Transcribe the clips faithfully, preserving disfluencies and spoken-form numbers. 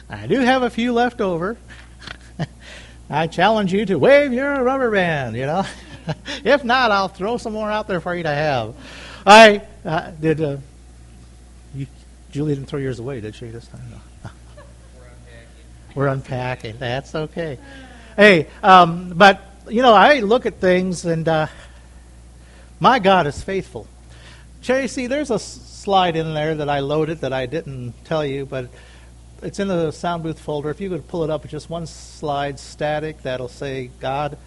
I do have a few left over. I challenge you to wave your rubber band, you know. If not, I'll throw some more out there for you to have. I uh, did. Uh, you, Julie didn't throw yours away, did she, this time? No. We're unpacking. We're unpacking. That's okay. Hey, um, but, you know, I look at things, and uh, my God is faithful. Cherry, see, there's a s- slide in there that I loaded that I didn't tell you, but it's in the sound booth folder. If you could pull it up, it's just one slide static that'll say God,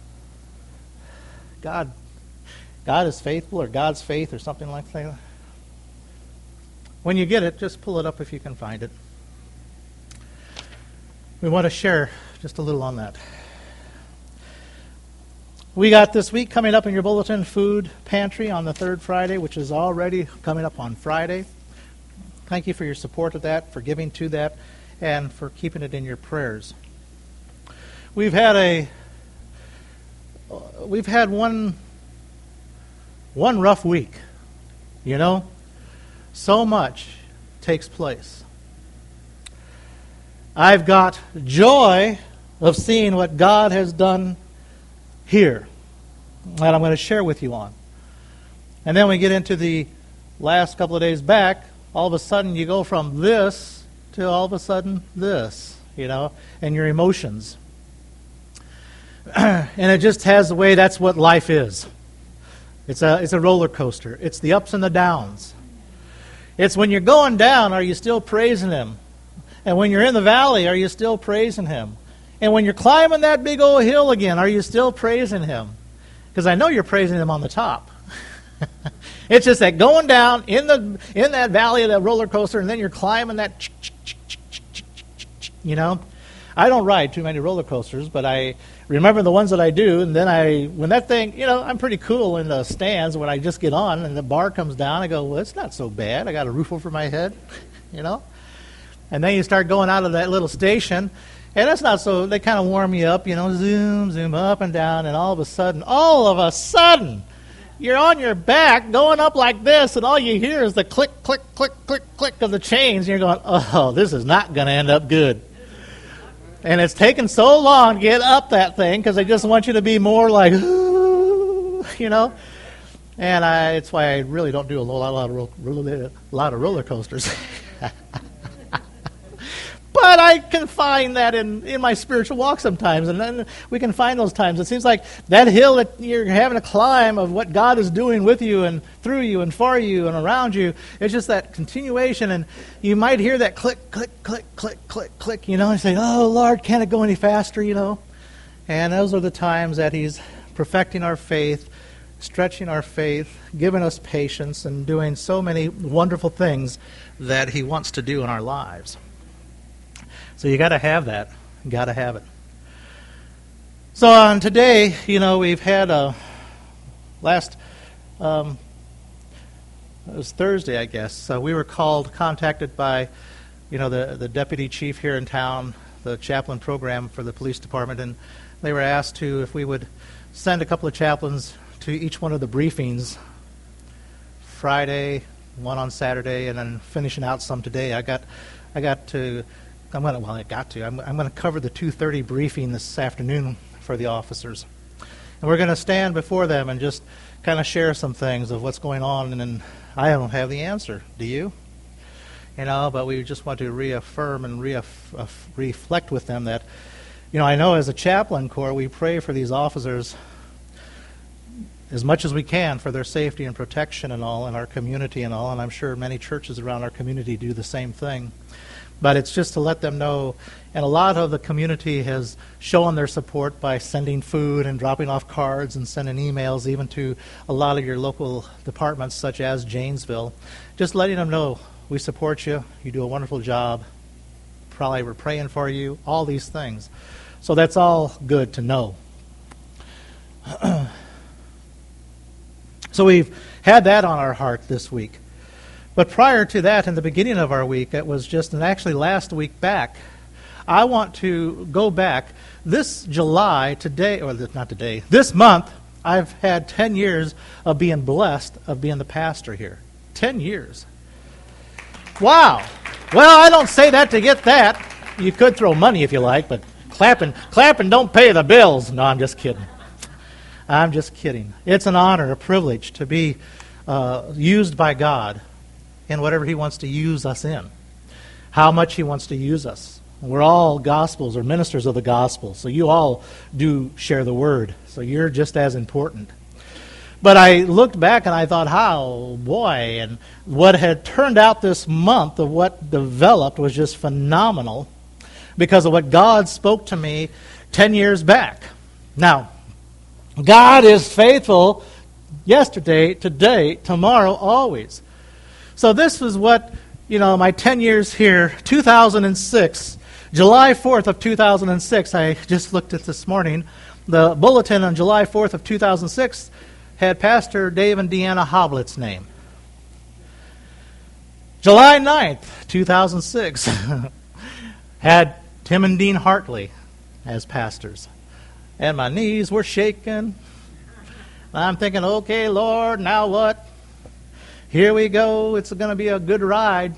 God, God is faithful, or God's faith, or something like that. When you get it, just pull it up if you can find it. We want to share just a little on that. We got this week coming up in your bulletin, Food Pantry on the third Friday, which is already coming up on Friday. Thank you for your support of that, for giving to that, and for keeping it in your prayers. We've had a we've had one one rough week, you know. So much takes place. I've got joy of seeing what God has done here, that I'm going to share with you on. And then we get into the last couple of days back, all of a sudden you go from this to all of a sudden this, you know, and your emotions. And it just has the way, that's what life is. It's a, it's a roller coaster. It's the ups and the downs. It's when you're going down, are you still praising Him? And when you're in the valley, are you still praising Him? And when you're climbing that big old hill again, are you still praising Him? Because I know you're praising Him on the top. It's just that going down in the in that valley of that roller coaster, and then you're climbing that, you know. I don't ride too many roller coasters, but I remember the ones that I do, and then I, when that thing, you know, I'm pretty cool in the stands when I just get on, and the bar comes down, I go, well, it's not so bad. I got a roof over my head, you know. And then you start going out of that little station, and that's not so, they kind of warm you up, you know, zoom, zoom up and down, and all of a sudden, all of a sudden, you're on your back going up like this, and all you hear is the click, click, click, click, click of the chains, and you're going, oh, this is not going to end up good. And it's taken so long to get up that thing because they just want you to be more like, ooh, you know. And I, it's why I really don't do a lot, a lot of, a lot of roller coasters. But I can find that in, in my spiritual walk sometimes, and then we can find those times. It seems like that hill that you're having to climb of what God is doing with you and through you and for you and around you, it's just that continuation, and you might hear that click, click, click, click, click, click, you know, and say, oh, Lord, can't it go any faster, you know? And those are the times that He's perfecting our faith, stretching our faith, giving us patience, and doing so many wonderful things that He wants to do in our lives. So you got to have that. You got to have it. So on today, you know, we've had a last, um, it was Thursday, I guess. So we were called, contacted by, you know, the the deputy chief here in town, the chaplain program for the police department, and they were asked to, if we would send a couple of chaplains to each one of the briefings, Friday, one on Saturday, and then finishing out some today. I got, I got to. I'm gonna, well, I got to. I'm, I'm going to cover the two thirty briefing this afternoon for the officers. And we're going to stand before them and just kind of share some things of what's going on. And then I don't have the answer. Do you? You know, but we just want to reaffirm and reaff- uh, reflect with them that, you know, I know as a chaplain corps, we pray for these officers as much as we can for their safety and protection and all in our community and all. And I'm sure many churches around our community do the same thing. But it's just to let them know, and a lot of the community has shown their support by sending food and dropping off cards and sending emails even to a lot of your local departments such as Janesville, just letting them know we support you, you do a wonderful job, probably we're praying for you, all these things. So that's all good to know. So we've had that on our heart this week. But prior to that, in the beginning of our week, it was just, and actually last week back, I want to go back. This July, today, or not today, this month, I've had ten years of being blessed of being the pastor here. ten years. Wow. Well, I don't say that to get that. You could throw money if you like, but clapping, clapping don't pay the bills. No, I'm just kidding. I'm just kidding. It's an honor, a privilege to be uh, used by God in whatever He wants to use us in. How much He wants to use us. We're all gospels or ministers of the gospel, so you all do share the word. So you're just as important. But I looked back and I thought, how, boy, and what had turned out this month of what developed was just phenomenal because of what God spoke to me ten years back. Now, God is faithful yesterday, today, tomorrow, always. So this was what, you know, my ten years here, two thousand six, July fourth of two thousand six, I just looked at this morning, the bulletin on July fourth of two thousand six had Pastor Dave and Deanna Hoblett's name. July ninth, two thousand six, had Tim and Dean Hartley as pastors. And my knees were shaking. I'm thinking, okay, Lord, now what? Here we go. It's going to be a good ride.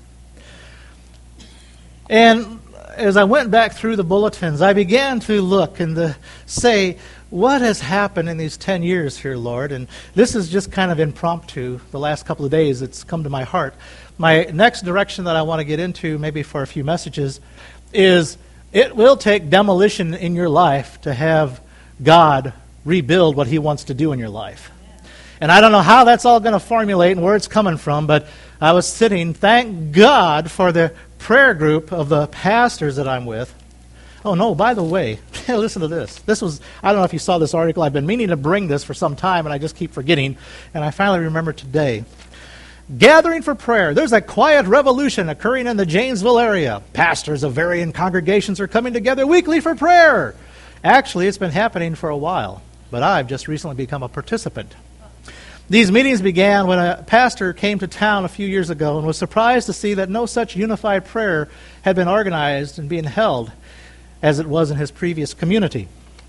And as I went back through the bulletins, I began to look and to say, what has happened in these ten years here, Lord? And this is just kind of impromptu. The last couple of days, it's come to my heart. My next direction that I want to get into, maybe for a few messages, is it will take demolition in your life to have God rebuild what He wants to do in your life. And I don't know how that's all going to formulate and where it's coming from, but I was sitting, thank God for the prayer group of the pastors that I'm with. Oh, no, by the way, listen to this. This was, I don't know if you saw this article. I've been meaning to bring this for some time, and I just keep forgetting. And I finally remember today. Gathering for prayer. There's a quiet revolution occurring in the Janesville area. Pastors of varying congregations are coming together weekly for prayer. Actually, it's been happening for a while, but I've just recently become a participant. These meetings began when a pastor came to town a few years ago and was surprised to see that no such unified prayer had been organized and being held as it was in his previous community.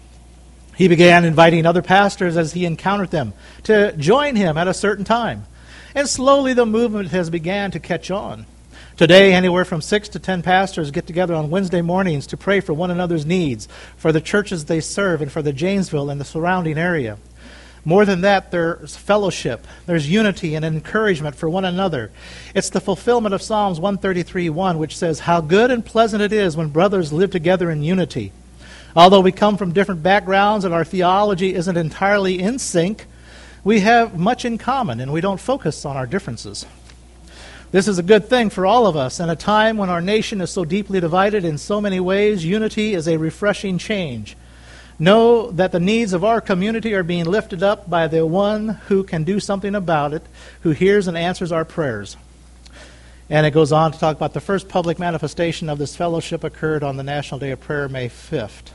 He began inviting other pastors as he encountered them to join him at a certain time. And slowly the movement has began to catch on. Today, anywhere from six to ten pastors get together on Wednesday mornings to pray for one another's needs, for the churches they serve, and for the Janesville and the surrounding area. More than that, there's fellowship, there's unity and encouragement for one another. It's the fulfillment of Psalms one thirty-three one, which says, "How good and pleasant it is when brothers live together in unity." Although we come from different backgrounds and our theology isn't entirely in sync, we have much in common and we don't focus on our differences. This is a good thing for all of us. In a time when our nation is so deeply divided in so many ways, unity is a refreshing change. Know that the needs of our community are being lifted up by the one who can do something about it, who hears and answers our prayers. And it goes on to talk about the first public manifestation of this fellowship occurred on the National Day of Prayer, May fifth.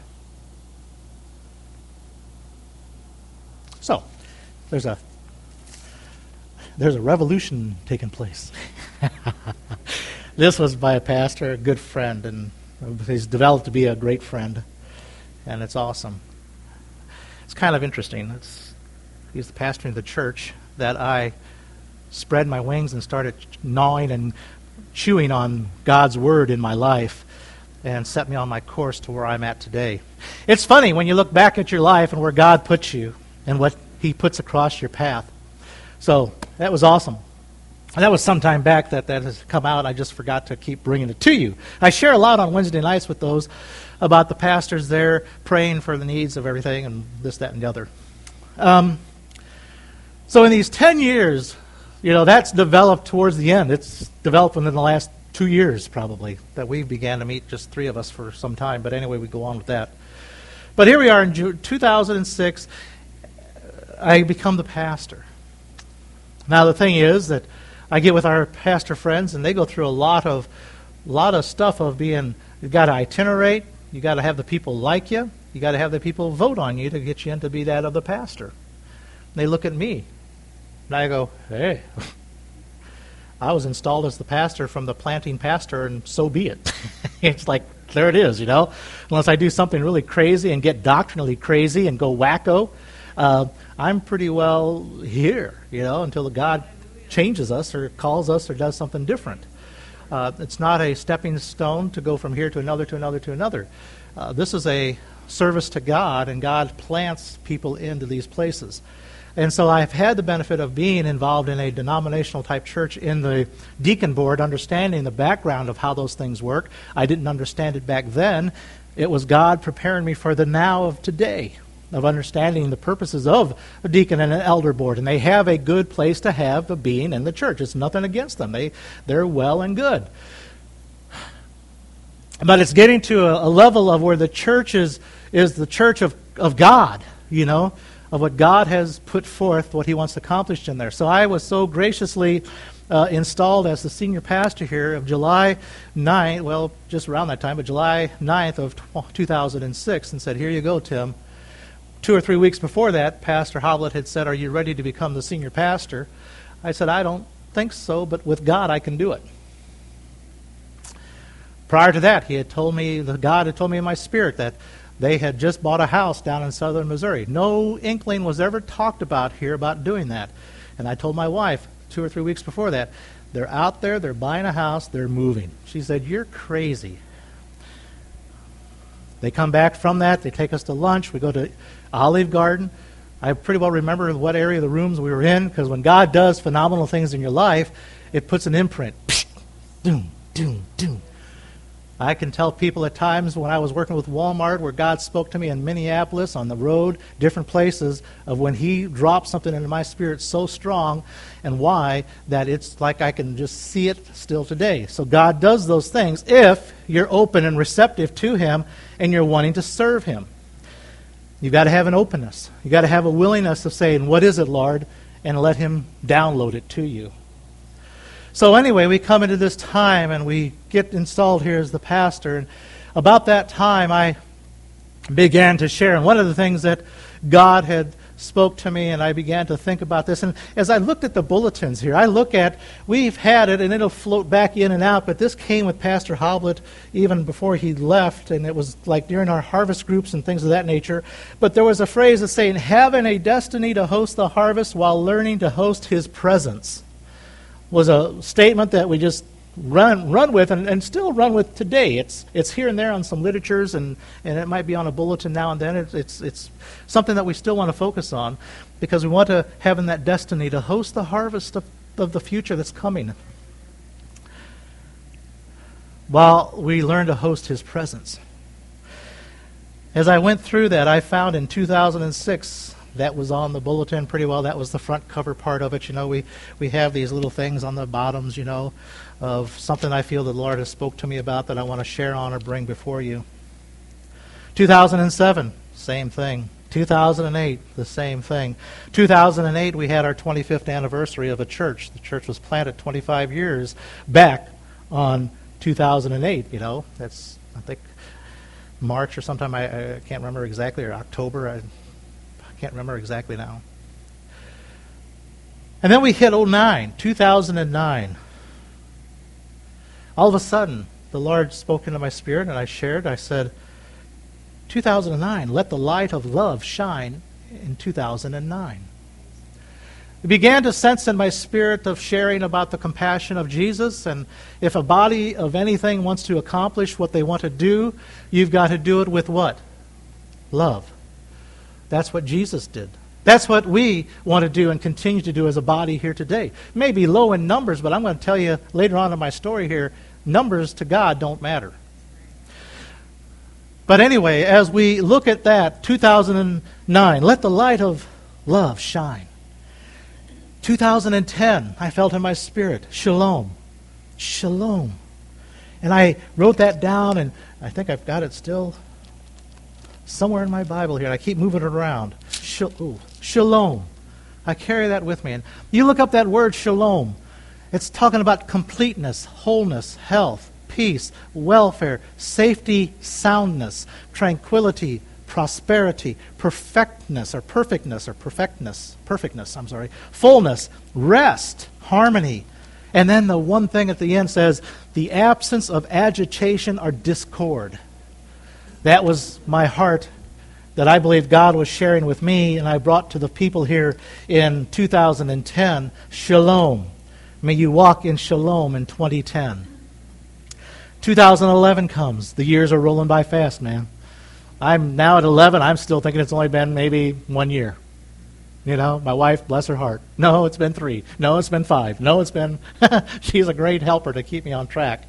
So, there's a there's a revolution taking place. This was by a pastor, a good friend, and he's developed to be a great friend. And it's awesome. It's kind of interesting. It's, he's the pastor of the church that I spread my wings and started gnawing and chewing on God's word in my life and set me on my course to where I'm at today. It's funny when you look back at your life and where God puts you and what He puts across your path. So that was awesome. And that was some time back that that has come out. I just forgot to keep bringing it to you. I share a lot on Wednesday nights with those about the pastors there praying for the needs of everything and this, that, and the other. Um, so in these ten years, you know, that's developed towards the end. It's developed within the last two years probably that we began to meet, just three of us for some time. But anyway, we go on with that. But here we are in June two thousand six. I become the pastor. Now the thing is that I get with our pastor friends and they go through a lot of lot of stuff of being, you've got to itinerate, you got to have the people like you, you got to have the people vote on you to get you in to be that of the pastor. And they look at me and I go, hey, I was installed as the pastor from the planting pastor and so be it. It's like, there it is, you know. Unless I do something really crazy and get doctrinally crazy and go wacko, uh, I'm pretty well here, you know, until God changes us or calls us or does something different. Uh, it's not a stepping stone to go from here to another, to another, to another. Uh, this is a service to God, and God plants people into these places. And so I've had the benefit of being involved in a denominational type church in the deacon board, understanding the background of how those things work. I didn't understand it back then. It was God preparing me for the now of today, of understanding the purposes of a deacon and an elder board. And they have a good place to have a being in the church. It's nothing against them. They, they're well and good. But it's getting to a, a level of where the church is, is the church of, of God, you know, of what God has put forth, what He wants accomplished in there. So I was so graciously uh, installed as the senior pastor here of July ninth, well, just around that time, but July ninth of two thousand six, and said, here you go, Tim. Two or three weeks before that, Pastor Hoblet had said, are you ready to become the senior pastor? I said, I don't think so, but with God I can do it. Prior to that, he had told me, the God had told me in my spirit that they had just bought a house down in southern Missouri. No inkling was ever talked about here about doing that. And I told my wife two or three weeks before that, they're out there, they're buying a house, they're moving. She said, you're crazy. They come back from that, they take us to lunch, we go to Olive Garden. I pretty well remember what area of the rooms we were in, because when God does phenomenal things in your life, it puts an imprint. Doom, doom, doom. I can tell people at times when I was working with Walmart where God spoke to me in Minneapolis, on the road, different places, of when He dropped something into my spirit so strong and why, that it's like I can just see it still today. So God does those things if you're open and receptive to Him and you're wanting to serve Him. You've got to have an openness. You've got to have a willingness of saying, what is it, Lord? And let Him download it to you. So anyway, we come into this time and we get installed here as the pastor. And about that time, I began to share. And one of the things that God had spoke to me, and I began to think about this. And as I looked at the bulletins here, I look at, we've had it, and it'll float back in and out, but this came with Pastor Hoblet even before he left, and it was like during our harvest groups and things of that nature. But there was a phrase that's saying, having a destiny to host the harvest while learning to host His presence, was a statement that we just run run with and, and still run with today. It's it's here and there on some literatures, and, and it might be on a bulletin now and then. It's, it's it's something that we still want to focus on, because we want to have in that destiny to host the harvest of, of the future that's coming. While we learn to host His presence. As I went through that, I found in two thousand six, that was on the bulletin pretty well. That was the front cover part of it. You know, we, we have these little things on the bottoms, you know, of something I feel the Lord has spoke to me about that I want to share on or bring before you. two thousand seven, same thing. two thousand eight, the same thing. two thousand eight, we had our twenty-fifth anniversary of a church. The church was planted twenty-five years back on two thousand eight, you know. That's, I think, March or sometime, I, I can't remember exactly, or October, I can't remember exactly now. And then we hit oh nine, two thousand nine. All of a sudden, the Lord spoke into my spirit, and I shared, I said, two thousand nine, let the light of love shine in two thousand nine. I began to sense in my spirit of sharing about the compassion of Jesus, and if a body of anything wants to accomplish what they want to do, you've got to do it with what? Love. That's what Jesus did. That's what we want to do and continue to do as a body here today. Maybe low in numbers, but I'm going to tell you later on in my story here, numbers to God don't matter. But anyway, as we look at that, two thousand nine, let the light of love shine. two thousand ten, I felt in my spirit, shalom. Shalom. And I wrote that down, and I think I've got it still somewhere in my Bible here, and I keep moving it around. Shalom. I carry that with me. And you look up that word shalom. It's talking about completeness, wholeness, health, peace, welfare, safety, soundness, tranquility, prosperity, perfectness, or perfectness, or perfectness, perfectness, I'm sorry, fullness, rest, harmony. And then the one thing at the end says, the absence of agitation or discord. That was my heart that I believe God was sharing with me, and I brought to the people here in two thousand ten, shalom. May you walk in shalom in twenty ten. two thousand eleven comes. The years are rolling by fast, man. I'm now at eleven. I'm still thinking it's only been maybe one year. You know, my wife, bless her heart. No, it's been three. No, it's been five. No, it's been... She's a great helper to keep me on track.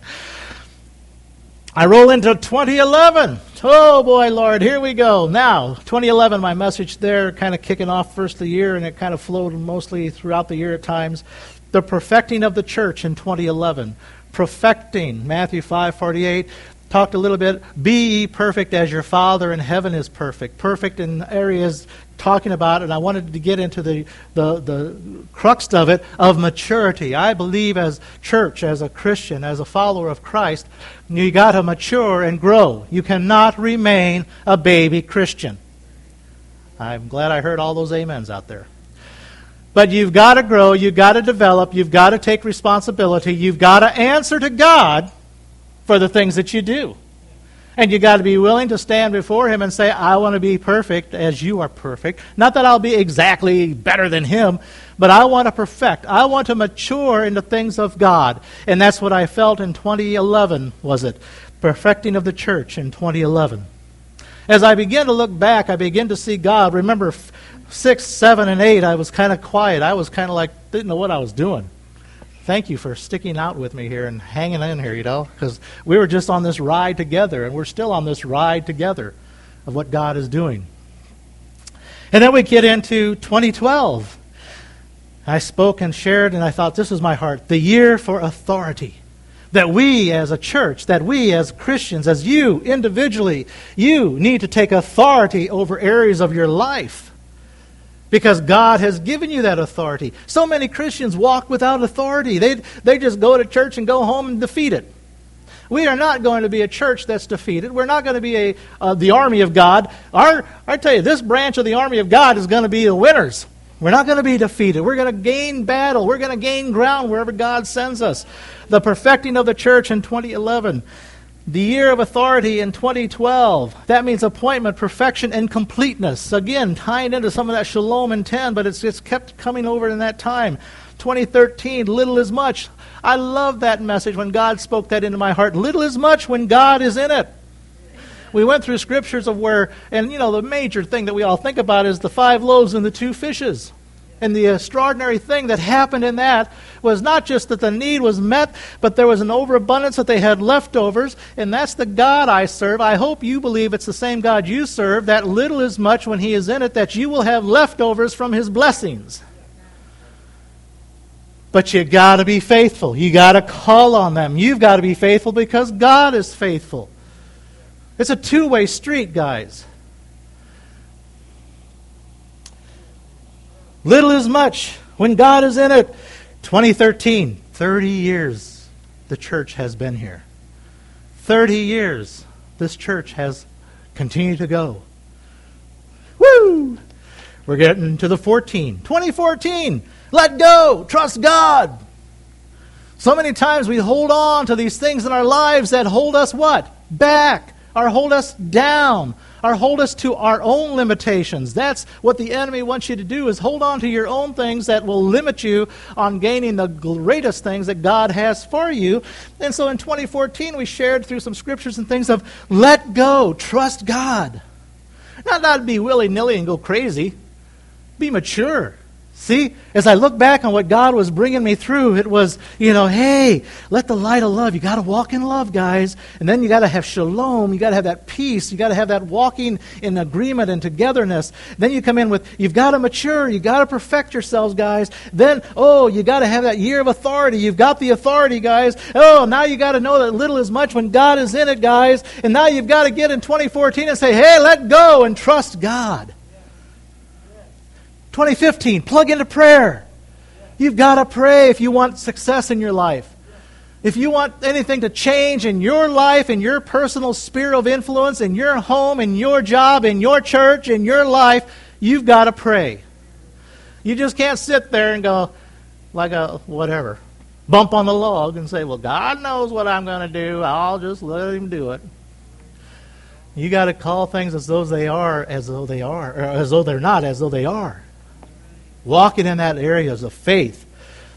I roll into twenty eleven. Oh, boy, Lord, here we go. Now, twenty eleven, my message there, kind of kicking off first of the year, and it kind of flowed mostly throughout the year at times. The perfecting of the church in twenty eleven. Perfecting, Matthew five forty-eight. Talked a little bit, be ye perfect as your Father in heaven is perfect. Perfect in areas talking about, and I wanted to get into the, the, the crux of it, of maturity. I believe as church, as a Christian, as a follower of Christ, you got to mature and grow. You cannot remain a baby Christian. I'm glad I heard all those amens out there. But you've got to grow, you've got to develop, you've got to take responsibility, you've got to answer to God for the things that you do. And you got to be willing to stand before Him and say, I want to be perfect as you are perfect. Not that I'll be exactly better than Him, but I want to perfect. I want to mature in the things of God. And that's what I felt in twenty eleven, was it? Perfecting of the church in twenty eleven. As I begin to look back, I begin to see God. Remember, six, seven, and eight, I was kind of quiet. I was kind of like, didn't know what I was doing. Thank you for sticking out with me here and hanging in here, you know, because we were just on this ride together, and we're still on this ride together of what God is doing. And then we get into twenty twelve. I spoke and shared, and I thought, this is my heart, the year for authority. That we as a church, that we as Christians, as you individually, you need to take authority over areas of your life. Because God has given you that authority. So many Christians walk without authority. They, they just go to church and go home and defeat it. We are not going to be a church that's defeated. We're not going to be a uh, the army of God. Our, I tell you, this branch of the army of God is going to be the winners. We're not going to be defeated. We're going to gain battle. We're going to gain ground wherever God sends us. The perfecting of the church in twenty eleven. The year of authority in twenty twelve. That means appointment, perfection, and completeness. Again, tying into some of that shalom in ten, but it's just kept coming over in that time. twenty thirteen, little is much. I love that message when God spoke that into my heart. Little is much when God is in it. We went through scriptures of where, and you know, the major thing that we all think about is the five loaves and the two fishes. And the extraordinary thing that happened in that was not just that the need was met, but there was an overabundance that they had leftovers, and that's the God I serve. I hope you believe it's the same God you serve, that little is much when He is in it, that you will have leftovers from His blessings. But you got to be faithful. You got to call on them. You've got to be faithful because God is faithful. It's a two-way street, guys. Little is much when God is in it. twenty thirteen, thirty years the church has been here. thirty years this church has continued to go. Woo! We're getting to the fourteen. twenty fourteen, let go, trust God. So many times we hold on to these things in our lives that hold us what? Back, or hold us down, or hold us to our own limitations. That's what the enemy wants you to do, is hold on to your own things that will limit you on gaining the greatest things that God has for you. And so in twenty fourteen, we shared through some scriptures and things of let go, trust God. Not not be willy-nilly and go crazy. Be mature. See, as I look back on what God was bringing me through, it was, you know, hey, let the light of love. You got to walk in love, guys. And then you got to have shalom. You got to have that peace. You got to have that walking in agreement and togetherness. Then you come in with, you've got to mature. You got to perfect yourselves, guys. Then, oh, you got to have that year of authority. You've got the authority, guys. Oh, now you got to know that little is much when God is in it, guys. And now you've got to get in twenty fourteen and say, hey, let go and trust God. twenty fifteen, plug into prayer. You've got to pray if you want success in your life. If you want anything to change in your life, in your personal sphere of influence, in your home, in your job, in your church, in your life, you've got to pray. You just can't sit there and go, like a whatever, bump on the log and say, well, God knows what I'm going to do. I'll just let Him do it. You got to call things as though they are, as though they are, or as though they're not, as though they are. Walking in that areas of faith.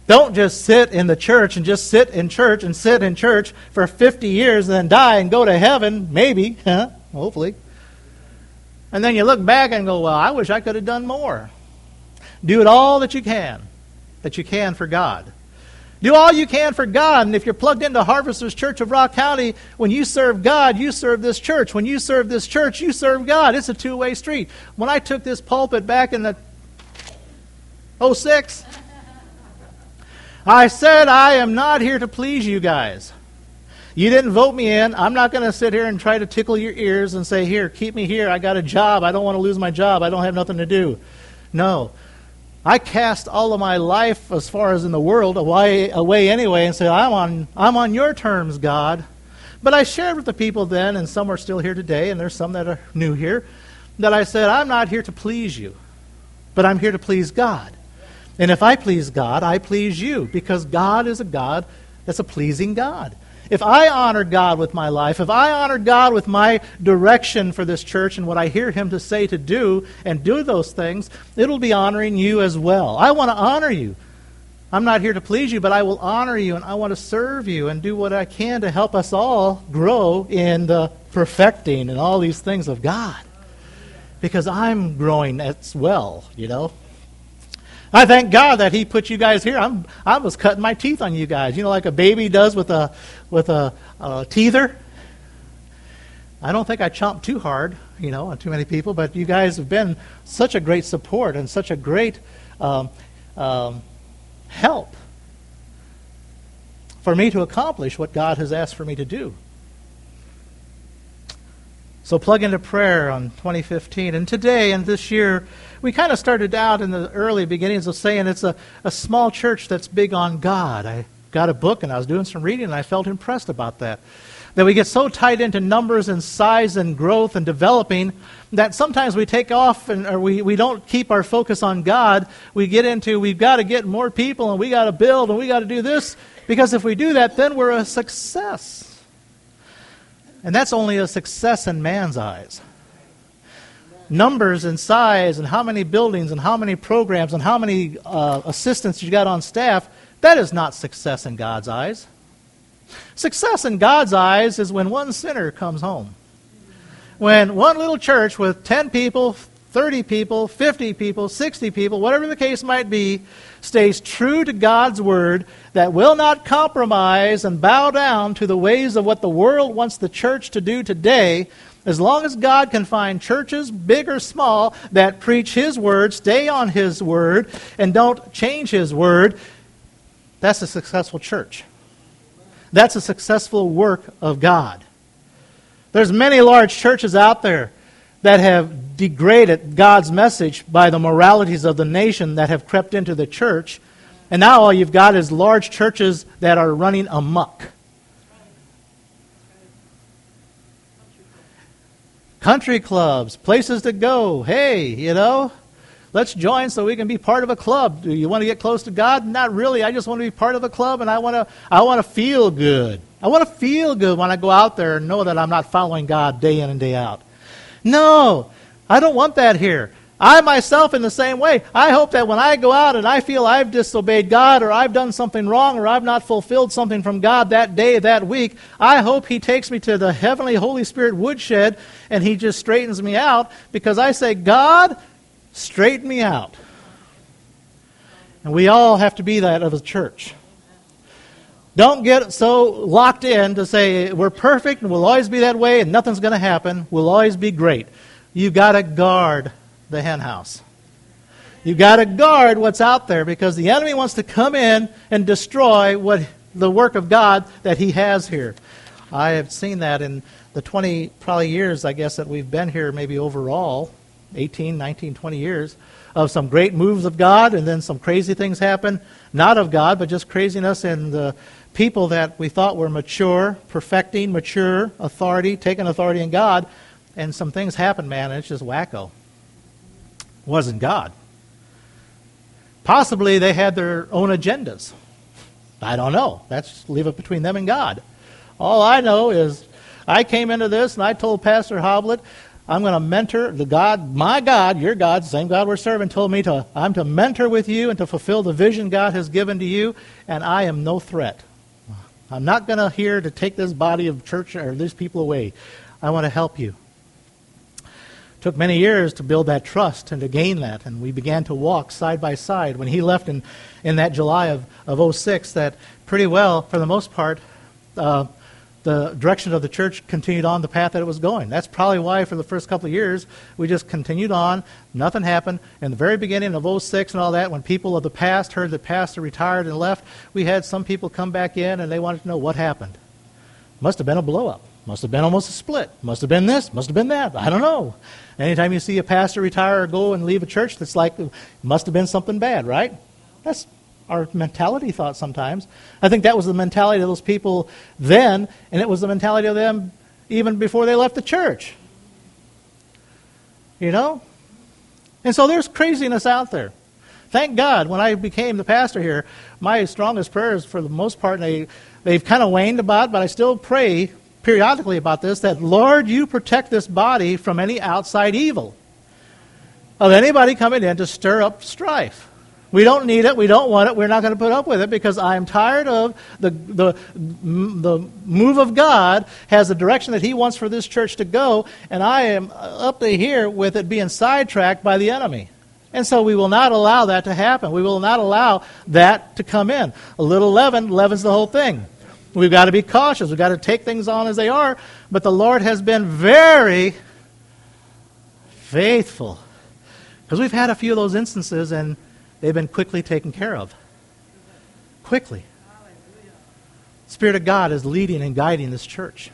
Don't just sit in the church and just sit in church and sit in church for fifty years and then die and go to heaven, maybe, huh? Hopefully. And then you look back and go, well, I wish I could have done more. Do it all that you can, that you can for God. Do all you can for God. And if you're plugged into Harvesters Church of Rock County, when you serve God, you serve this church. When you serve this church, you serve God. It's a two-way street. When I took this pulpit back in the oh six, I said, I am not here to please you guys. You didn't vote me in. I'm not going to sit here and try to tickle your ears and say, here, keep me here. I got a job. I don't want to lose my job. I don't have nothing to do. No. I cast all of my life, as far as in the world, away, away anyway and said, I'm on, I'm on your terms, God. But I shared with the people then, and some are still here today, and there's some that are new here, that I said, I'm not here to please you, but I'm here to please God. And if I please God, I please you, because God is a God that's a pleasing God. If I honor God with my life, if I honor God with my direction for this church and what I hear Him to say to do and do those things, it'll be honoring you as well. I want to honor you. I'm not here to please you, but I will honor you and I want to serve you and do what I can to help us all grow in the perfecting and all these things of God. Because I'm growing as well, you know. I thank God that He put you guys here. I'm I was cutting my teeth on you guys. You know, like a baby does with a with a, a teether. I don't think I chomped too hard, you know, on too many people, but you guys have been such a great support and such a great um, um, help for me to accomplish what God has asked for me to do. So plug into prayer on twenty fifteen. And today and this year, we kind of started out in the early beginnings of saying it's a, a small church that's big on God. I got a book and I was doing some reading and I felt impressed about that. That we get so tied into numbers and size and growth and developing that sometimes we take off and or we, we don't keep our focus on God. We get into, we've got to get more people and we got to build and we got to do this. Because if we do that, then we're a success. And that's only a success in man's eyes. Numbers and size and how many buildings and how many programs and how many uh, assistants you got on staff, that is not success in God's eyes. Success in God's eyes is when one sinner comes home. When one little church with ten people, thirty people, fifty people, sixty people, whatever the case might be, stays true to God's word, that will not compromise and bow down to the ways of what the world wants the church to do today. As long as God can find churches, big or small, that preach His word, stay on His word, and don't change His word, that's a successful church. That's a successful work of God. There's many large churches out there that have degraded God's message by the moralities of the nation that have crept into the church. And now all you've got is large churches that are running amok. Country clubs, places to go. Hey, you know, let's join so we can be part of a club. Do you want to get close to God? Not really. I just want to be part of a club and I want to I want to feel good. I want to feel good when I go out there and know that I'm not following God day in and day out. No, I don't want that here. I myself in the same way. I hope that when I go out and I feel I've disobeyed God or I've done something wrong or I've not fulfilled something from God that day, that week, I hope He takes me to the heavenly Holy Spirit woodshed and He just straightens me out because I say, God, straighten me out. And we all have to be that of a church. Don't get so locked in to say we're perfect and we'll always be that way and nothing's going to happen. We'll always be great. You've got to guard the hen house. You've got to guard what's out there because the enemy wants to come in and destroy what the work of God that He has here. I have seen that in the twenty probably years, I guess, that we've been here, maybe overall, eighteen, nineteen, twenty years, of some great moves of God and then some crazy things happen, not of God, but just craziness in the people that we thought were mature, perfecting, mature, authority, taking authority in God, and some things happen, man, and it's just wacko. It wasn't God. Possibly they had their own agendas. I don't know. That's leave it between them and God. All I know is I came into this and I told Pastor Hoblet, I'm going to mentor the God, my God, your God, the same God we're serving, told me to, I'm to mentor with you and to fulfill the vision God has given to you, and I am no threat. I'm not going to here to take this body of church or these people away. I want to help you. It took many years to build that trust and to gain that, and we began to walk side by side. When he left in, in that July of, of oh six, that pretty well, for the most part, uh, the direction of the church continued on the path that it was going. That's probably why for the first couple of years we just continued on. Nothing happened. In the very beginning of oh six and all that, when people of the past heard that pastor retired and left, we had some people come back in and they wanted to know what happened. Must have been a blow-up. Must have been almost a split. Must have been this. Must have been that. I don't know. Anytime you see a pastor retire or go and leave a church, that's like, must have been something bad, right? That's our mentality thought sometimes. I think that was the mentality of those people then, and it was the mentality of them even before they left the church. You know? And so there's craziness out there. Thank God, when I became the pastor here, my strongest prayers, for the most part, they, they've kind of waned about, but I still pray periodically about this, that, Lord, you protect this body from any outside evil of anybody coming in to stir up strife. We don't need it. We don't want it. We're not going to put up with it because I'm tired of the, the, the move of God has a direction that he wants for this church to go, and I am up to here with it being sidetracked by the enemy. And so we will not allow that to happen. We will not allow that to come in. A little leaven leavens the whole thing. We've got to be cautious. We've got to take things on as they are. But the Lord has been very faithful. Because we've had a few of those instances, and they've been quickly taken care of. Quickly. The Spirit of God is leading and guiding this church.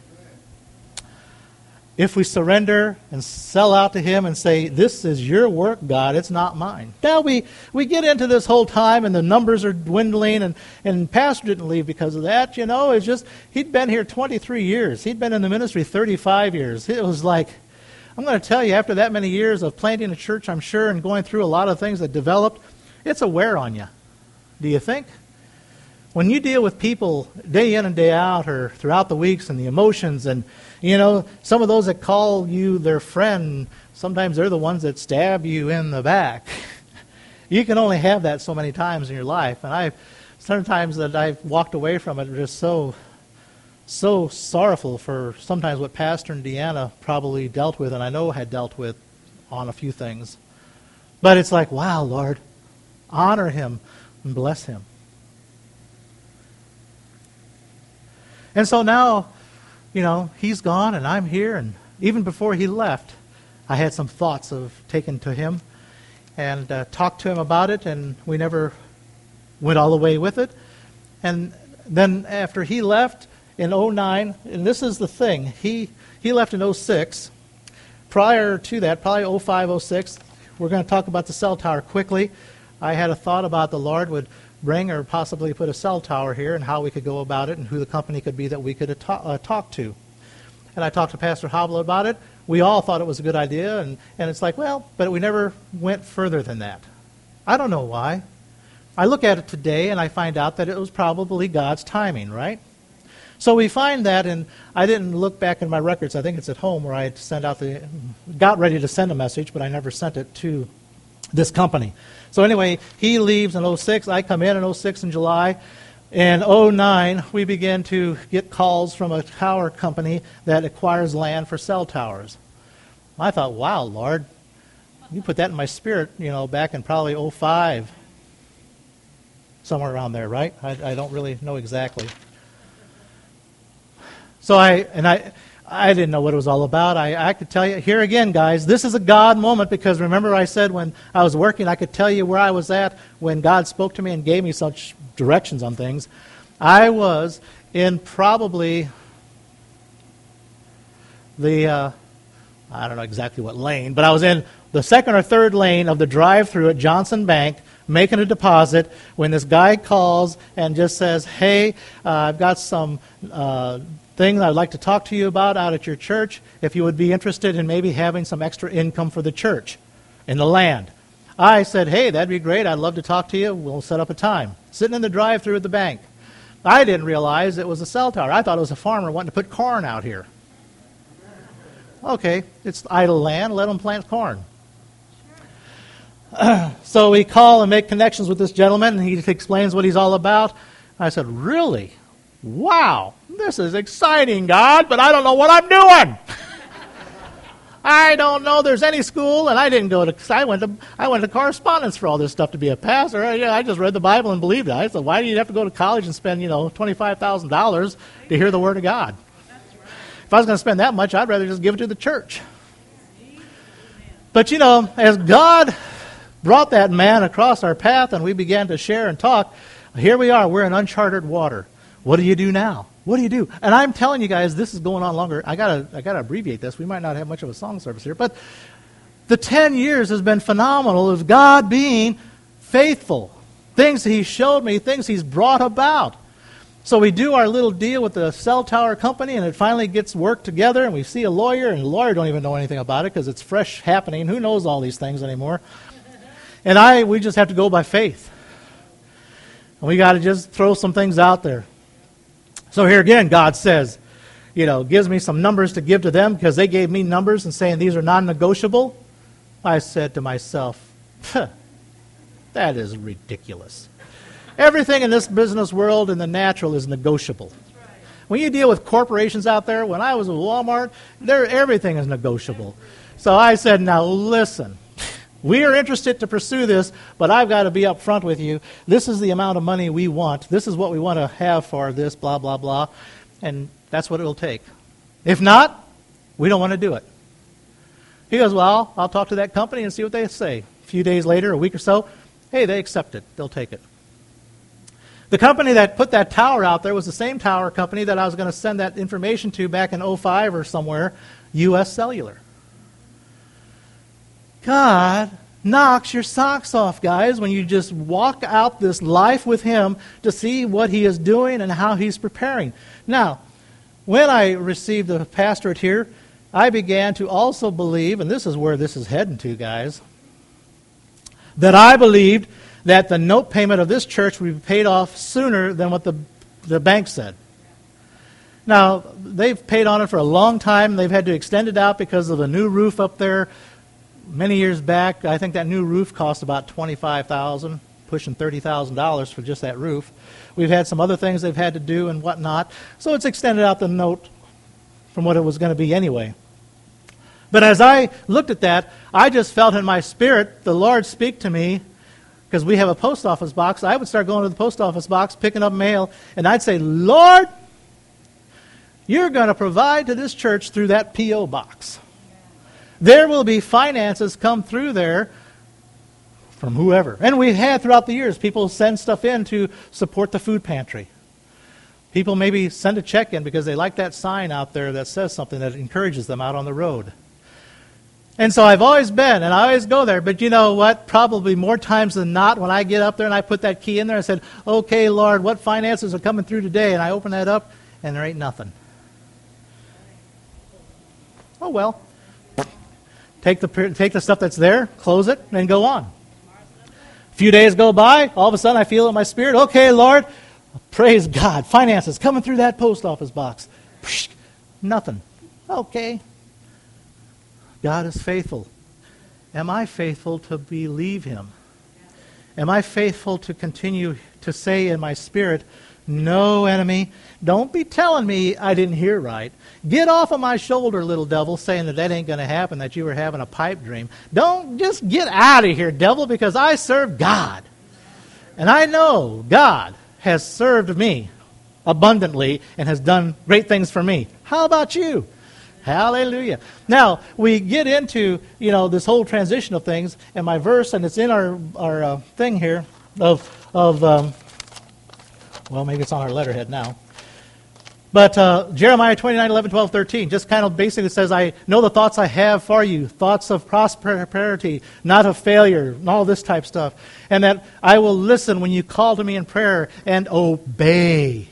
If we surrender and sell out to him and say, this is your work, God, it's not mine. Now we, we get into this whole time and the numbers are dwindling, and, and Pastor didn't leave because of that. You know, it's just, he'd been here twenty-three years. He'd been in the ministry thirty-five years. It was like, I'm going to tell you, after that many years of planting a church, I'm sure, and going through a lot of things that developed, it's a wear on you. Do you think? When you deal with people day in and day out or throughout the weeks and the emotions, and, you know, some of those that call you their friend, sometimes they're the ones that stab you in the back. You can only have that so many times in your life. And I've, sometimes that I've walked away from it just so, so sorrowful for sometimes what Pastor and Deanna probably dealt with, and I know had dealt with on a few things. But it's like, wow, Lord, honor him and bless him. And so now, you know, he's gone and I'm here. And even before he left, I had some thoughts of taking to him and uh, talked to him about it. And we never went all the way with it. And then after he left in oh nine, and this is the thing, he, he left in oh six. Prior to that, probably oh five, oh six, we're going to talk about the cell tower quickly. I had a thought about the Lord would bring or possibly put a cell tower here and how we could go about it and who the company could be that we could uh, uh, talk to. And I talked to Pastor Hobble about it. We all thought it was a good idea, and, and it's like, well, but we never went further than that. I don't know why. I look at it today and I find out that it was probably God's timing, right? So we find that, and I didn't look back in my records. I think it's at home where I had sent out the, got ready to send a message, but I never sent it to this company. So anyway, he leaves in oh six. I come in in oh six in July. In oh nine, we begin to get calls from a tower company that acquires land for cell towers. I thought, wow, Lord, you put that in my spirit, you know, back in probably oh five. Somewhere around there, right? I, I don't really know exactly. So I, and I... I didn't know what it was all about. I, I could tell you, here again, guys, this is a God moment, because remember I said when I was working, I could tell you where I was at when God spoke to me and gave me such directions on things. I was in probably the, uh, I don't know exactly what lane, but I was in the second or third lane of the drive-through at Johnson Bank, making a deposit, when this guy calls and just says, hey, uh, I've got some uh, thing I'd like to talk to you about out at your church, if you would be interested in maybe having some extra income for the church in the land. I said, hey, that'd be great. I'd love to talk to you. We'll set up a time. Sitting in the drive-thru at the bank. I didn't realize it was a cell tower. I thought it was a farmer wanting to put corn out here. Okay, it's idle land. Let them plant corn. So we call and make connections with this gentleman, and he explains what he's all about. I said, really? Wow, this is exciting, God, but I don't know what I'm doing. I don't know there's any school, and I didn't go to, I went to, I went to correspondence for all this stuff to be a pastor. I, I just read the Bible and believed it. I said, why do you have to go to college and spend, you know, twenty-five thousand dollars to hear the Word of God? If I was going to spend that much, I'd rather just give it to the church. But, you know, as God brought that man across our path and we began to share and talk, here we are. We're in uncharted water. What do you do now? What do you do? And I'm telling you guys, this is going on longer. I gotta, I gotta abbreviate this. We might not have much of a song service here, but the ten years has been phenomenal of God being faithful. Things He showed me, things He's brought about. So we do our little deal with the cell tower company, and it finally gets worked together, and we see a lawyer, and the lawyer don't even know anything about it because it's fresh happening. Who knows all these things anymore? And I, we just have to go by faith. And we got to just throw some things out there. So here again, God says, you know, gives me some numbers to give to them because they gave me numbers and saying these are non-negotiable. I said to myself, that is ridiculous. Everything in this business world and the natural is negotiable. When you deal with corporations out there, when I was at Walmart, there everything is negotiable. So I said, now listen, we are interested to pursue this, but I've got to be up front with you. This is the amount of money we want. This is what we want to have for this, blah, blah, blah. And that's what it will take. If not, we don't want to do it. He goes, well, I'll talk to that company and see what they say. A few days later, a week or so, hey, they accept it. They'll take it. The company that put that tower out there was the same tower company that I was going to send that information to back in oh five or somewhere, U S Cellular. God knocks your socks off, guys, when you just walk out this life with Him to see what He is doing and how He's preparing. Now, when I received the pastorate here, I began to also believe, and this is where this is heading to, guys, that I believed that the note payment of this church would be paid off sooner than what the, the bank said. Now, they've paid on it for a long time. They've had to extend it out because of a new roof up there. Many years back, I think that new roof cost about twenty-five thousand dollars, pushing thirty thousand dollars for just that roof. We've had some other things they've had to do and whatnot. So it's extended out the note from what it was going to be anyway. But as I looked at that, I just felt in my spirit the Lord speak to me, because we have a post office box. I would start going to the post office box, picking up mail, and I'd say, Lord, you're going to provide to this church through that P O box. There will be finances come through there from whoever. And we've had throughout the years, people send stuff in to support the food pantry. People maybe send a check in because they like that sign out there that says something that encourages them out on the road. And so I've always been, and I always go there. But you know what? Probably more times than not, when I get up there and I put that key in there, I said, okay, Lord, what finances are coming through today? And I open that up, and there ain't nothing. Oh, well. Take the take the stuff that's there, close it, and go on. A few days go by, all of a sudden I feel in my spirit, okay, Lord, praise God, finances coming through that post office box. Psh, nothing. Okay. God is faithful. Am I faithful to believe Him? Am I faithful to continue to say in my spirit, no, enemy, don't be telling me I didn't hear right. Get off of my shoulder, little devil, saying that that ain't going to happen, that you were having a pipe dream. Don't just get out of here, devil, because I serve God. And I know God has served me abundantly and has done great things for me. How about you? Hallelujah. Now, we get into, you know, this whole transition of things, and my verse, and it's in our, our uh, thing here of, of um, well, maybe it's on our letterhead now. But uh, Jeremiah twenty-nine, eleven, twelve, thirteen just kind of basically says, I know the thoughts I have for you, thoughts of prosperity, not of failure, and all this type stuff. And that I will listen when you call to me in prayer and obey.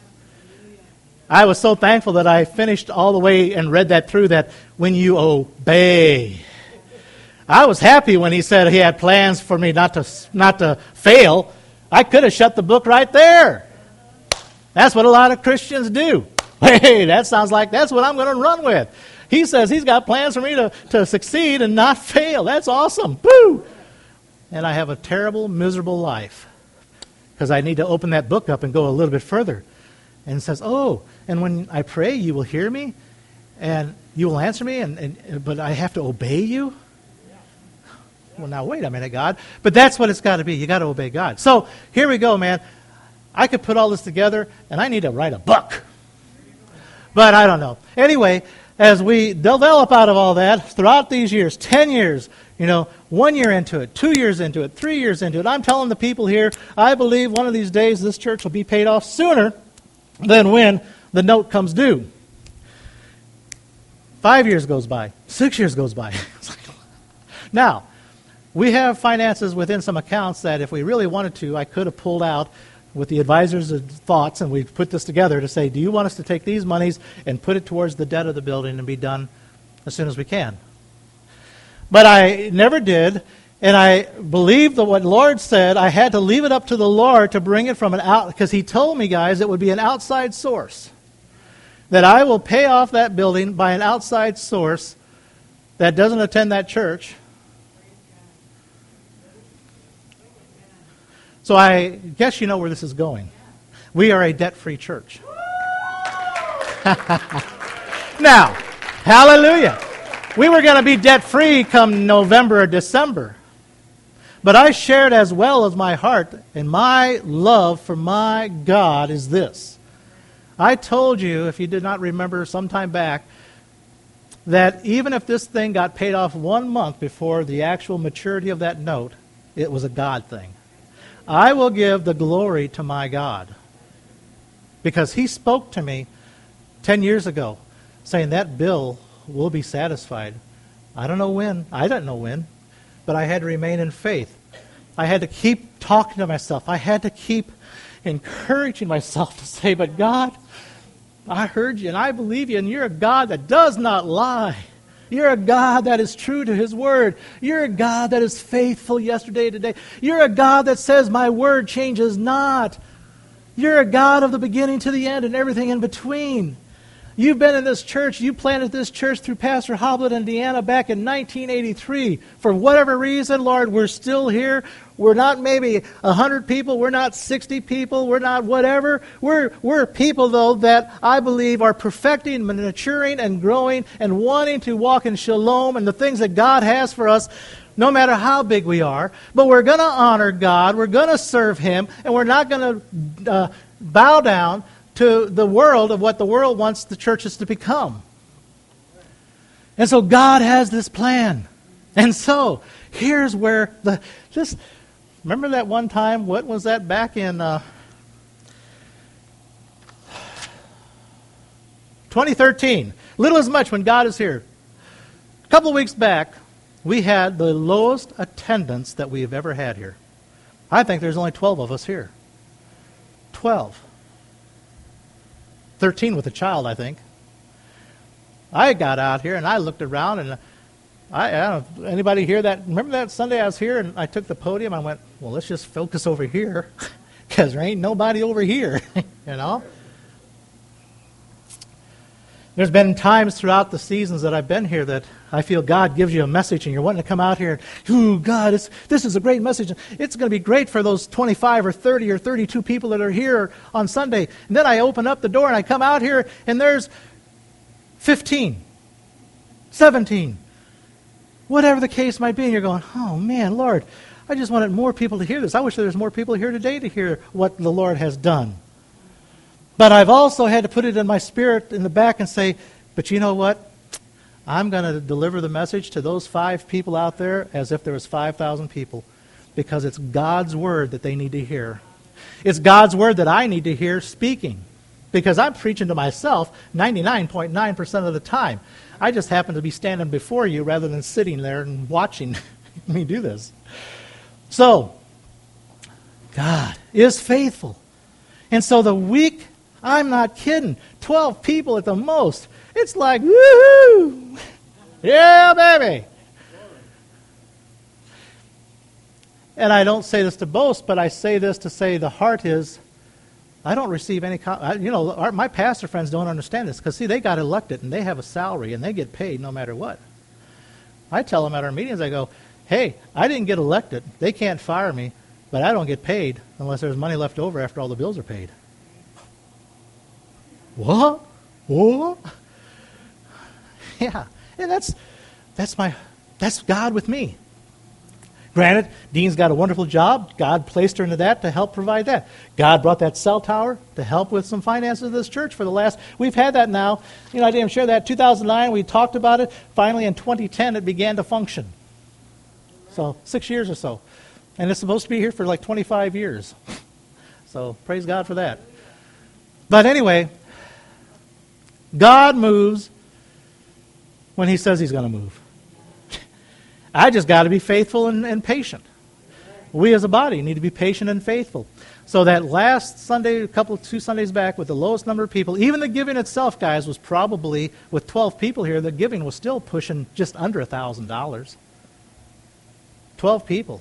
I was so thankful that I finished all the way and read that through, that when you obey. I was happy when he said he had plans for me not to not to fail. I could have shut the book right there. That's what a lot of Christians do. Hey, that sounds like that's what I'm going to run with. He says he's got plans for me to, to succeed and not fail. That's awesome. Woo! And I have a terrible, miserable life because I need to open that book up and go a little bit further. And it says, oh, and when I pray, you will hear me, and you will answer me, and, and but I have to obey you? Well, now, wait a minute, God. But that's what it's got to be. You got to obey God. So here we go, man. I could put all this together, and I need to write a book. But I don't know. Anyway, as we develop out of all that, throughout these years, ten years, you know, one year into it, two years into it, three years into it, I'm telling the people here, I believe one of these days this church will be paid off sooner than when the note comes due. Five years goes by. Six years goes by. Now, we have finances within some accounts that if we really wanted to, I could have pulled out with the advisors' thoughts, and we put this together to say, do you want us to take these monies and put it towards the debt of the building and be done as soon as we can? But I never did, and I believed that what Lord said, I had to leave it up to the Lord to bring it from an out, because He told me, guys, it would be an outside source. That I will pay off that building by an outside source that doesn't attend that church. So I guess you know where this is going. We are a debt-free church. Now, hallelujah. We were going to be debt-free come November or December. But I shared as well as my heart, and my love for my God is this. I told you, if you did not remember some time back, that even if this thing got paid off one month before the actual maturity of that note, it was a God thing. I will give the glory to my God. Because He spoke to me ten years ago, saying that bill will be satisfied. I don't know when. I don't know when. But I had to remain in faith. I had to keep talking to myself. I had to keep encouraging myself to say, but God, I heard you and I believe you, and you're a God that does not lie. You're a God that is true to His Word. You're a God that is faithful yesterday, today. You're a God that says my word changes not. You're a God of the beginning to the end and everything in between. You've been in this church. You planted this church through Pastor Hoblet and Deanna back in nineteen eighty-three. For whatever reason, Lord, we're still here. We're not maybe one hundred people. We're not sixty people. We're not whatever. We're, we're people, though, that I believe are perfecting, maturing, and growing and wanting to walk in shalom and the things that God has for us, no matter how big we are. But we're going to honor God. We're going to serve Him. And we're not going to uh, bow down to the world of what the world wants the churches to become. And so God has this plan. And so here's where the this remember that one time, what was that back in uh, twenty thirteen? Little as much when God is here. A couple of weeks back, we had the lowest attendance that we have ever had here. I think there's only twelve of us here. twelve. thirteen with a child, I think. I got out here and I looked around and I, I don't know, anybody hear that? Remember that Sunday I was here and I took the podium? I went, well, let's just focus over here because there ain't nobody over here, you know? There's been times throughout the seasons that I've been here that I feel God gives you a message and you're wanting to come out here and, ooh, God, it's, this is a great message. It's going to be great for those twenty-five or thirty or thirty-two people that are here on Sunday. And then I open up the door and I come out here and there's fifteen, seventeen, whatever the case might be. And you're going, oh, man, Lord, I just wanted more people to hear this. I wish there was more people here today to hear what the Lord has done. But I've also had to put it in my spirit in the back and say, but you know what? I'm going to deliver the message to those five people out there as if there was five thousand people. Because it's God's word that they need to hear. It's God's word that I need to hear speaking. Because I'm preaching to myself ninety-nine point nine percent of the time. I just happen to be standing before you rather than sitting there and watching me do this. So, God is faithful. And so the week, I'm not kidding, twelve people at the most. It's like, woohoo! Yeah, baby! And I don't say this to boast, but I say this to say the heart is, I don't receive any, co- I, you know, our, my pastor friends don't understand this because, see, they got elected and they have a salary and they get paid no matter what. I tell them at our meetings, I go, hey, I didn't get elected. They can't fire me, but I don't get paid unless there's money left over after all the bills are paid. What? What? Yeah, and that's that's my that's God with me. Granted, Dean's got a wonderful job. God placed her into that to help provide that. God brought that cell tower to help with some finances of this church for the last, we've had that now. You know, I didn't share that. two thousand nine, we talked about it. Finally, in twenty ten, it began to function. So, six years or so. And it's supposed to be here for like twenty-five years. So, praise God for that. But anyway, God moves when He says He's going to move. I just got to be faithful and, and patient. We as a body need to be patient and faithful. So that last Sunday, a couple, two Sundays back, with the lowest number of people, even the giving itself, guys, was probably, with twelve people here, the giving was still pushing just under one thousand dollars. twelve people.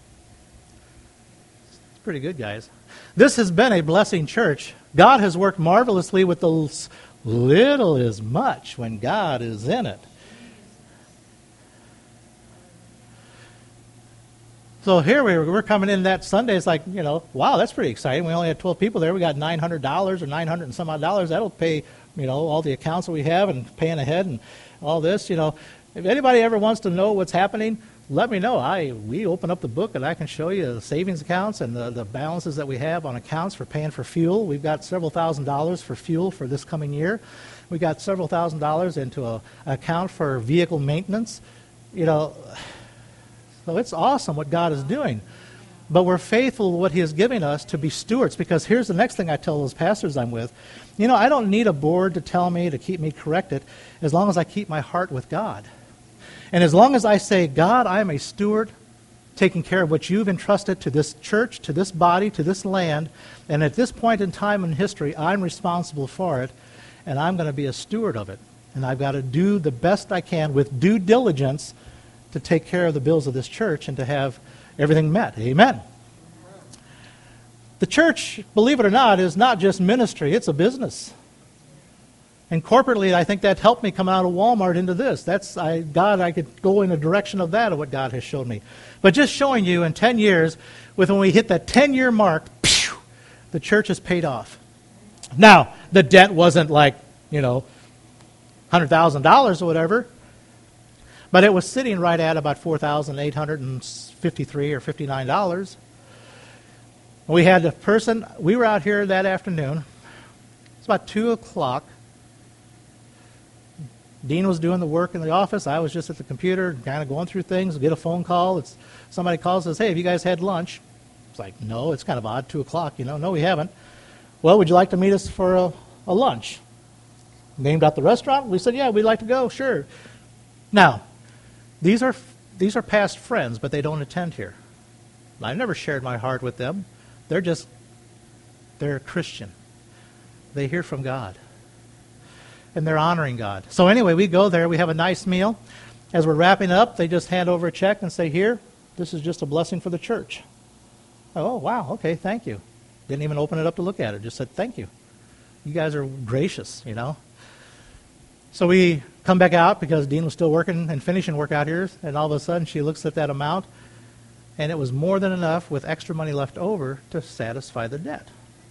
It's pretty good, guys. This has been a blessing church. God has worked marvelously with the little is much when God is in it. So here we were, we're coming in that Sunday. It's like, you know, wow, that's pretty exciting. We only had twelve people there. We got nine hundred dollars or nine hundred and some odd dollars. That'll pay, you know, all the accounts that we have and paying ahead and all this. You know, if anybody ever wants to know what's happening, let me know. I we open up the book and I can show you the savings accounts and the, the balances that we have on accounts for paying for fuel. We've got several thousand dollars for fuel for this coming year. We got several thousand dollars into a, an account for vehicle maintenance. You know, so it's awesome what God is doing. But we're faithful to what He is giving us to be stewards, because here's the next thing I tell those pastors I'm with. You know, I don't need a board to tell me, to keep me corrected, as long as I keep my heart with God. And as long as I say, God, I am a steward taking care of what you've entrusted to this church, to this body, to this land, and at this point in time in history, I'm responsible for it, and I'm going to be a steward of it. And I've got to do the best I can with due diligence to take care of the bills of this church and to have everything met. Amen. The church, believe it or not, is not just ministry, it's a business. And corporately, I think that helped me come out of Walmart into this. That's I, God, I could go in a direction of that, of what God has showed me. But just showing you in ten years, with when we hit that ten-year mark, phew, the church is paid off. Now, the debt wasn't like, you know, one hundred thousand dollars or whatever, but it was sitting right at about four thousand eight hundred fifty-three dollars or fifty-nine dollars. We had a person, we were out here that afternoon. It's about two o'clock. Dean was doing the work in the office. I was just at the computer, kind of going through things. Get a phone call. It's somebody calls and says, hey, have you guys had lunch? It's like, no, it's kind of odd, two o'clock, you know. No, we haven't. Well, would you like to meet us for a, a lunch? Named out the restaurant. We said, yeah, we'd like to go, sure. Now, these are these are past friends, but they don't attend here. I've never shared my heart with them. They're just, they're Christian. They hear from God. And they're honoring God. So anyway, we go there. We have a nice meal. As we're wrapping up, they just hand over a check and say, here, this is just a blessing for the church. Oh, wow, okay, thank you. Didn't even open it up to look at it. Just said, thank you. You guys are gracious, you know. So we come back out because Dean was still working and finishing work out here. And all of a sudden, she looks at that amount. And it was more than enough with extra money left over to satisfy the debt.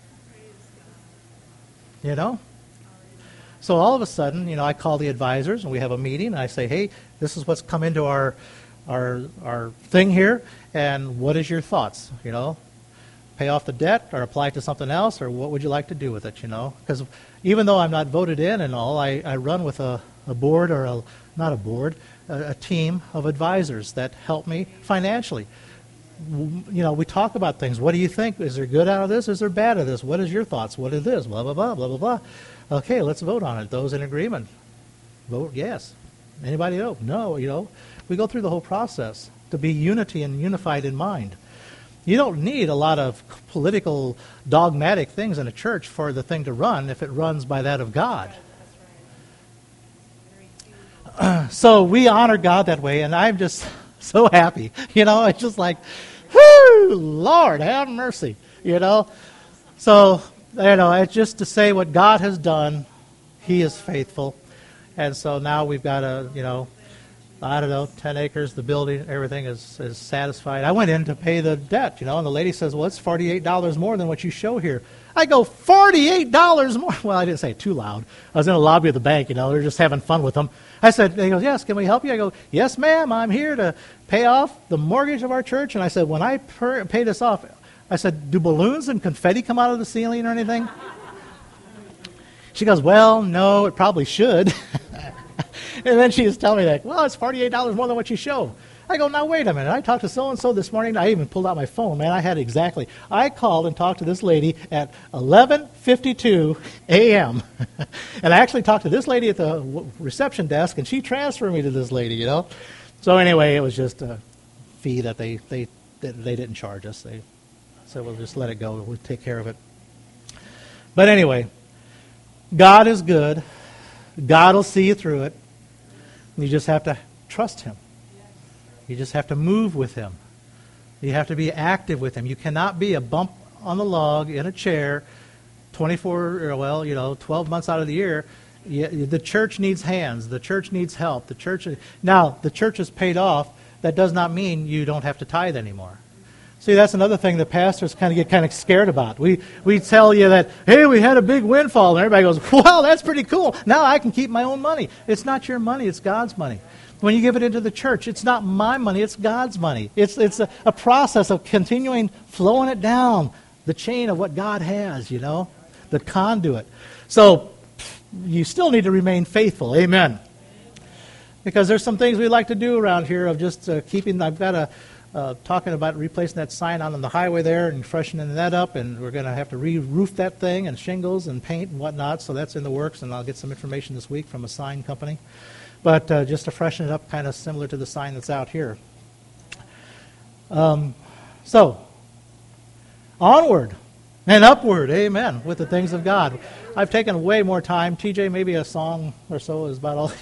You know? So all of a sudden, you know, I call the advisors and we have a meeting and I say, hey, this is what's come into our our our thing here, and what is your thoughts? You know, pay off the debt or apply it to something else, or what would you like to do with it, you know? Because even though I'm not voted in and all, I, I run with a, a board or a, not a board, a, a team of advisors that help me financially. You know, we talk about things. What do you think? Is there good out of this? Is there bad out of this? What is your thoughts? What is this? Blah, blah, blah, blah, blah, blah. Okay, let's vote on it. Those in agreement, vote yes. Anybody else? No, you know. We go through the whole process to be unity and unified in mind. You don't need a lot of political, dogmatic things in a church for the thing to run if it runs by that of God. Uh, so we honor God that way, and I'm just so happy. You know, it's just like, whoo, Lord, have mercy, you know. So you know, it's just to say what God has done, He is faithful. And so now we've got a, you know, I don't know, ten acres, the building, everything is, is satisfied. I went in to pay the debt, you know, and the lady says, well, it's forty-eight dollars more than what you show here. I go, forty-eight dollars more? Well, I didn't say it too loud. I was in the lobby of the bank, you know, they're just having fun with them. I said, he goes, yes, can we help you? I go, yes, ma'am, I'm here to pay off the mortgage of our church. And I said, when I per- pay this off, I said, do balloons and confetti come out of the ceiling or anything? She goes, well, no, it probably should. And then she was telling me that, well, it's forty-eight dollars more than what you show. I go, now, wait a minute. I talked to so-and-so this morning. I even pulled out my phone, man. I had exactly. I called and talked to this lady at eleven fifty-two a.m. And I actually talked to this lady at the reception desk, and she transferred me to this lady, you know. So anyway, it was just a fee that they, they, they didn't charge us. They said, we'll just let it go. We'll take care of it. But anyway, God is good. God will see you through it. You just have to trust Him. You just have to move with Him. You have to be active with Him. You cannot be a bump on the log in a chair twenty-four, well, you know, twelve months out of the year. You, the church needs hands. The church needs help. The church. Now, the church is paid off. That does not mean you don't have to tithe anymore. See, that's another thing that pastors kind of get kind of scared about. We we tell you that, hey, we had a big windfall, and everybody goes, wow, that's pretty cool. Now I can keep my own money. It's not your money. It's God's money. When you give it into the church, it's not my money. It's God's money. It's it's a, a process of continuing flowing it down the chain of what God has, you know, the conduit. So you still need to remain faithful. Amen. Because there's some things we like to do around here of just uh, keeping, I've got a, Uh, talking about replacing that sign out on the highway there and freshening that up, and we're going to have to re-roof that thing and shingles and paint and whatnot, so that's in the works, and I'll get some information this week from a sign company. But uh, just to freshen it up, kind of similar to the sign that's out here. Um, so, onward and upward, amen, with the things of God. I've taken way more time. T J, maybe a song or so is about all